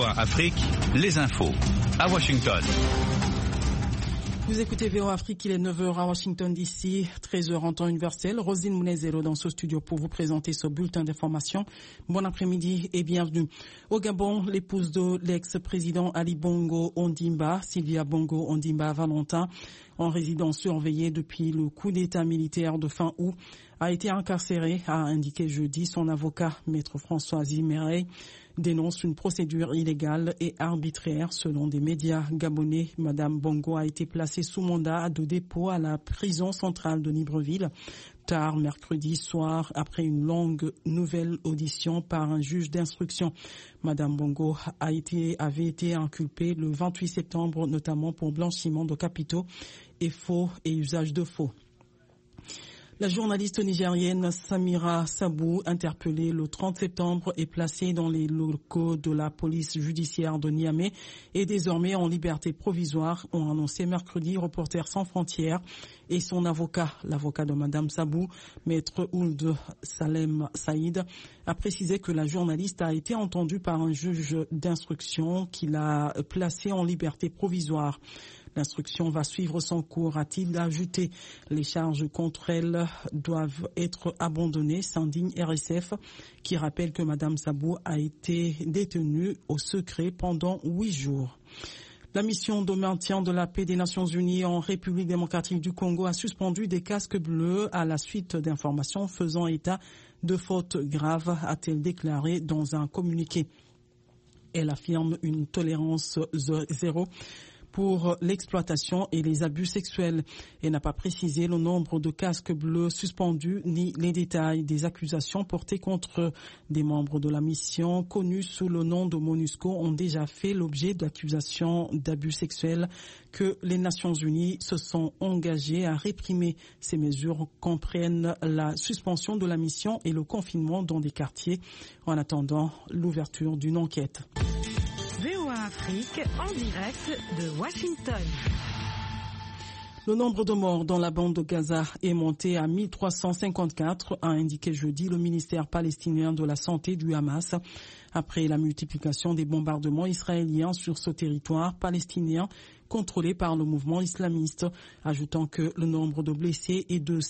VOA Afrique, les infos. À Washington. Vous écoutez VOA Afrique, il est 9h à Washington DC, 13h en temps universel. Rosine Mounezero dans ce studio pour vous présenter ce bulletin d'information. Bon après-midi et bienvenue. Au Gabon, l'épouse de l'ex-président Ali Bongo Ondimba, Sylvia Bongo Ondimba Valentin, en résidence surveillée depuis le coup d'état militaire de fin août, a été incarcérée, a indiqué jeudi son avocat, maître François Zimerey, dénonce une procédure illégale et arbitraire selon des médias gabonais. Madame Bongo a été placée sous mandat de dépôt à la prison centrale de Libreville tard mercredi soir après une longue nouvelle audition par un juge d'instruction. Madame Bongo avait été inculpée le 28 septembre notamment pour blanchiment de capitaux et faux et usage de faux. La journaliste nigérienne Samira Sabou, interpellée le 30 septembre et placée dans les locaux de la police judiciaire de Niamey, est désormais en liberté provisoire, ont annoncé mercredi Reporters sans frontières et son avocat. L'avocat de Madame Sabou, maître Ould Salem Saïd, a précisé que la journaliste a été entendue par un juge d'instruction qui l'a placée en liberté provisoire. L'instruction va suivre son cours, a-t-il ajouté. Les charges contre elle doivent être abandonnées, s'indigne RSF, qui rappelle que Madame Sabou a été détenue au secret pendant 8 jours. La mission de maintien de la paix des Nations Unies en République démocratique du Congo a suspendu des casques bleus à la suite d'informations faisant état de fautes graves, a-t-elle déclaré dans un communiqué. Elle affirme une tolérance zéro pour l'exploitation et les abus sexuels et n'a pas précisé le nombre de casques bleus suspendus ni les détails des accusations portées contre des membres de la mission connus sous le nom de MONUSCO ont déjà fait l'objet d'accusations d'abus sexuels que les Nations Unies se sont engagées à réprimer. Ces mesures comprennent la suspension de la mission et le confinement dans des quartiers en attendant l'ouverture d'une enquête. VOA Afrique en direct de Washington. Le nombre de morts dans la bande de Gaza est monté à 1354, a indiqué jeudi le ministère palestinien de la Santé du Hamas, après la multiplication des bombardements israéliens sur ce territoire palestinien contrôlé par le mouvement islamiste, ajoutant que le nombre de blessés est de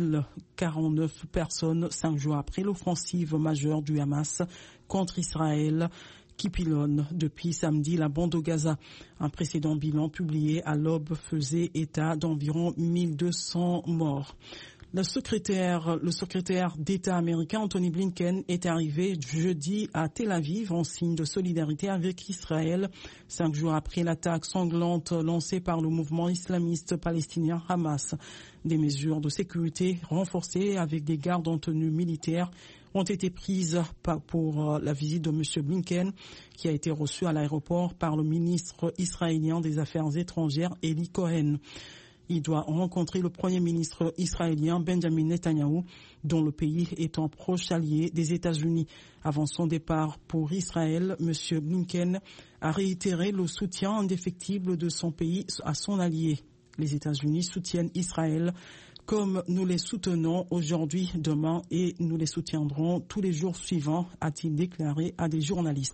6049 personnes 5 jours après l'offensive majeure du Hamas contre Israël, qui pilonne depuis samedi la bande de Gaza. Un précédent bilan publié à l'aube faisait état d'environ 1200 morts. Le secrétaire d'État américain Anthony Blinken est arrivé jeudi à Tel Aviv en signe de solidarité avec Israël, 5 jours après l'attaque sanglante lancée par le mouvement islamiste palestinien Hamas. Des mesures de sécurité renforcées avec des gardes en tenue militaire ont été prises pour la visite de M. Blinken, qui a été reçu à l'aéroport par le ministre israélien des Affaires étrangères, Eli Cohen. Il doit rencontrer le Premier ministre israélien Benjamin Netanyahou, dont le pays est un proche allié des États-Unis. Avant son départ pour Israël, M. Blinken a réitéré le soutien indéfectible de son pays à son allié. Les États-Unis soutiennent Israël comme nous les soutenons aujourd'hui, demain et nous les soutiendrons tous les jours suivants, a-t-il déclaré à des journalistes.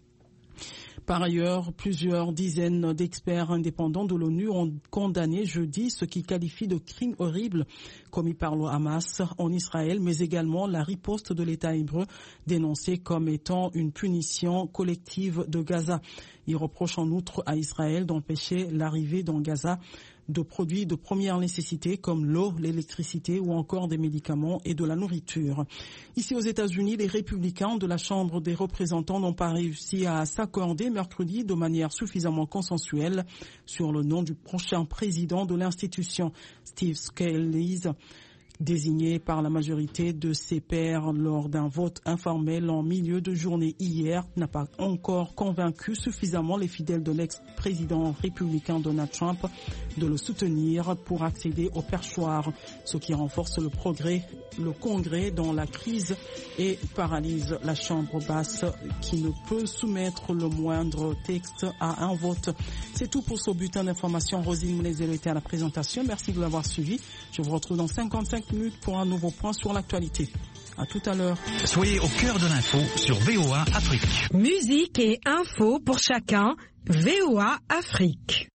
Par ailleurs, plusieurs dizaines d'experts indépendants de l'ONU ont condamné jeudi ce qu'ils qualifient de crimes horribles commis par le Hamas en Israël, mais également la riposte de l'État hébreu dénoncée comme étant une punition collective de Gaza. Ils reprochent en outre à Israël d'empêcher l'arrivée dans Gaza de produits de première nécessité comme l'eau, l'électricité ou encore des médicaments et de la nourriture. Ici aux États-Unis, les républicains de la Chambre des représentants n'ont pas réussi à s'accorder mercredi de manière suffisamment consensuelle sur le nom du prochain président de l'institution, Steve Scalise, désigné par la majorité de ses pairs lors d'un vote informel en milieu de journée hier, n'a pas encore convaincu suffisamment les fidèles de l'ex-président républicain Donald Trump de le soutenir pour accéder au perchoir, ce qui renforce le Congrès dans la crise et paralyse la Chambre basse qui ne peut soumettre le moindre texte à un vote. C'est tout pour ce bulletin d'information. Rosine Mounezero était à la présentation. Merci de l'avoir suivi. Je vous retrouve dans 55 minutes pour un nouveau point sur l'actualité. À tout à l'heure. Soyez au cœur de l'info sur VOA Afrique. Musique et info pour chacun. VOA Afrique.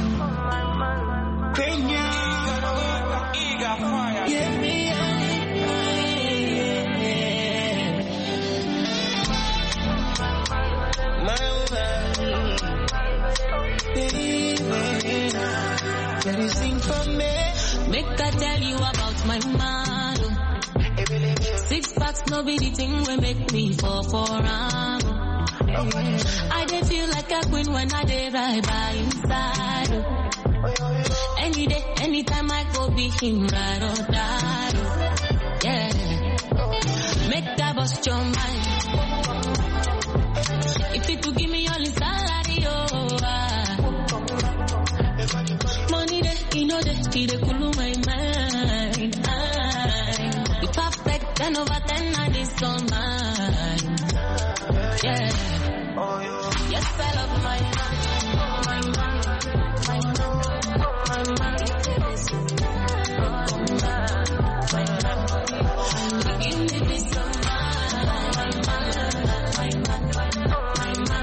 Can you sing for me? Make I tell you about my man. 6 packs, no be the thing will make me fall for I dey feel like a queen when I dey ride by inside. Any day, anytime I go be him ride or die. Yeah, make that bust your mind. If you could give me all his salary, money there, you know that he dey cool my mind. You perfect, 10 over 10, and it's all mine. Yeah. Yes, I love my man. My man. My man. My man. Give me peace of mind. My man. My man. My man.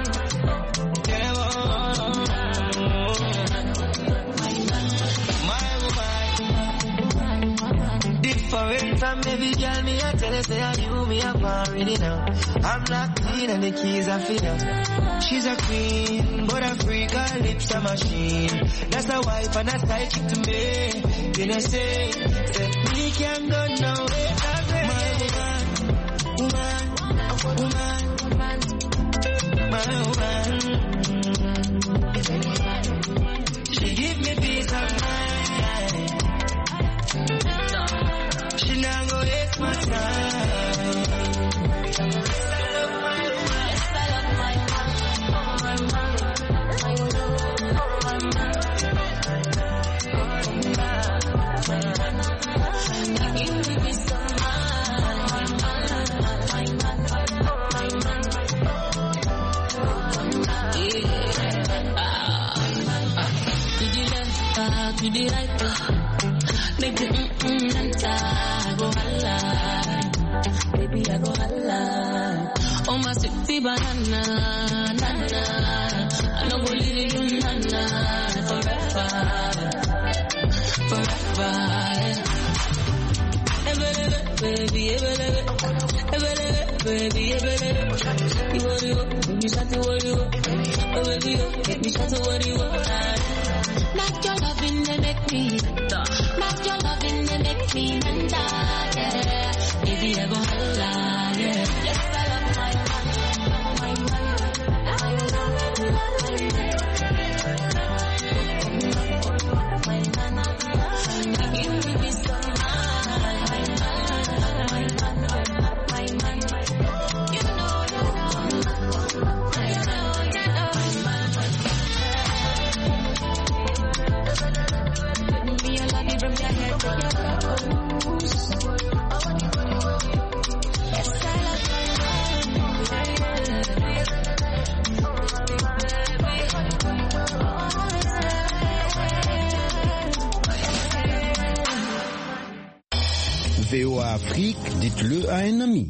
Different from every girl, me I tell her say I do me up already now. I'm locked in and the keys are filled. She's a queen, but a freak, her lips a machine. That's a wife and a side chick to me. You know say me can't go nowhere. My woman. She give me peace of mind. She not go waste my time. To the right, make the enter, I go holla, baby I go holla. Oh my sweetie banana, nana, I no go leave you nana, forever, forever. Baby, baby, you start to worry, baby, you start to worry. Not your loving, they make me. Not your loving, they make me menda. Yeah, baby, I go holla. Yeah, yes, I love my give me peace of VOA Afrique, dites-le à un ami.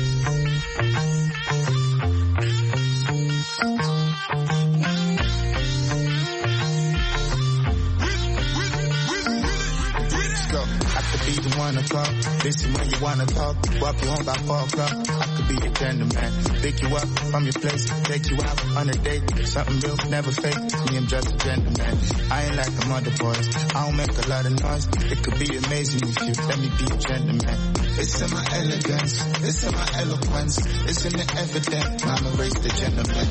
Be the one to talk, listen when you wanna talk, walk you home by 4 o'clock. I could be your gentleman, pick you up from your place, take you out on a date, something real, never fake. Me, I'm just a gentleman. I ain't like them other boys, I don't make a lot of noise. It could be amazing if you let me be a gentleman. It's in my elegance, it's in my eloquence, it's in the evidence. I'ma raise the gentleman.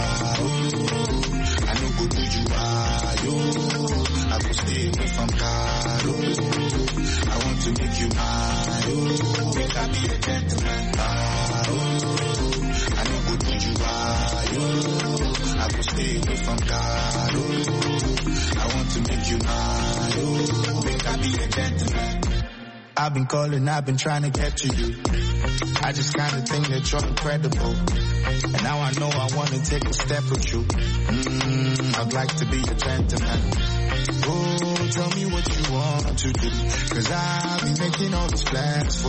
I know who do you are, you. I will stay away from Caro. I want to make you mine, oh, make I be a gentleman, I know what you are, I will stay away from God, I want to make you mine, oh, make I be a gentleman. I've been calling, I've been trying to get to you. I just kinda think that you're incredible. And now I know I wanna take a step with you. I'd like to be a gentleman. Oh, tell me what you want to do, 'cause I'll be making all these plans for